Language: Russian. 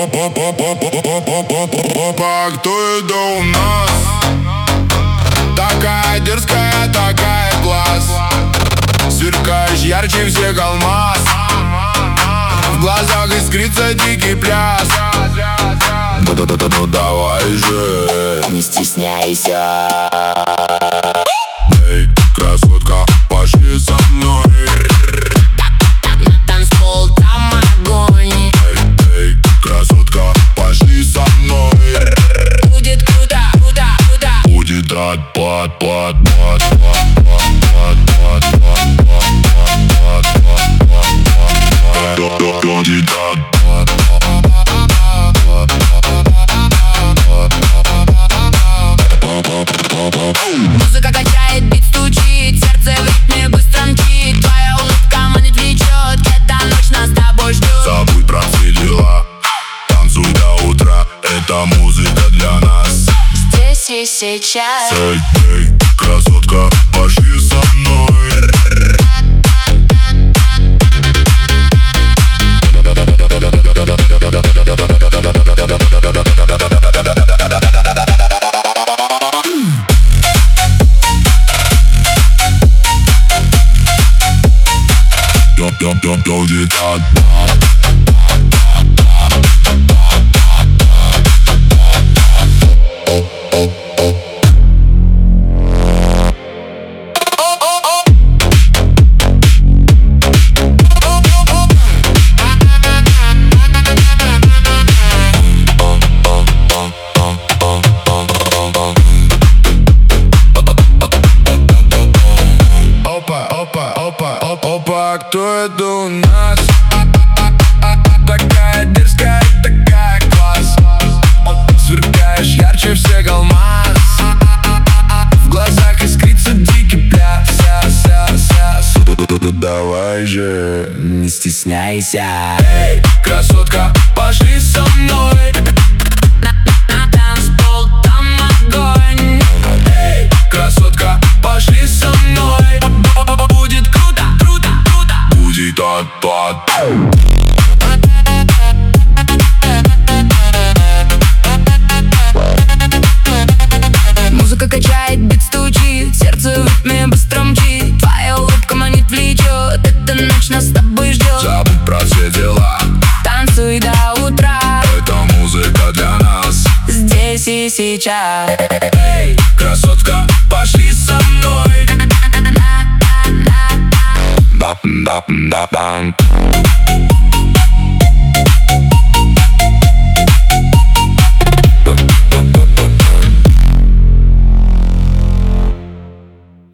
Опа, кто это у нас? Такая дерзкая, такая класс. Сверкаешь ярче всех алмаз. В глазах искрится дикий пляс. Ну давай же, не стесняйся. Эй, красотка, пошли со мной. На танцпол, там огонь. Эй, красотка, пошли со мной. Будет круто, круто, круто. Будет отпад, пад. Музыка качает, бит стучит, сердце в ритме быстро мчит. Твоя улыбка манит, влечет, эта ночь нас с тобой ждет. Забудь про все дела, танцуй до утра. Это музыка для нас Здесь и сейчас. Эй, красотка, пошли со мной. Будет отпад. Опа, кто это у нас? Такая дерзкая, такая класс. Сверкаешь ярче всех алмаз. В глазах искрится дикий пляс. Давай же, Не стесняйся. эй, красотка, пошли со мной. На танцпол, там огонь. Эй, красотка, пошли со мной. Будет круто, круто, круто. Будет отпад. Музыка качает, бит стучит, сердце в ритме быстро мчит. Твоя улыбка манит, влечет, эта ночь нас с тобой ждет. Забудь про все дела, Танцуй до утра. это музыка для нас Здесь и сейчас. Эй, красотка, пошли со мной. На-на-на-на. Бап-бап-бап-бам.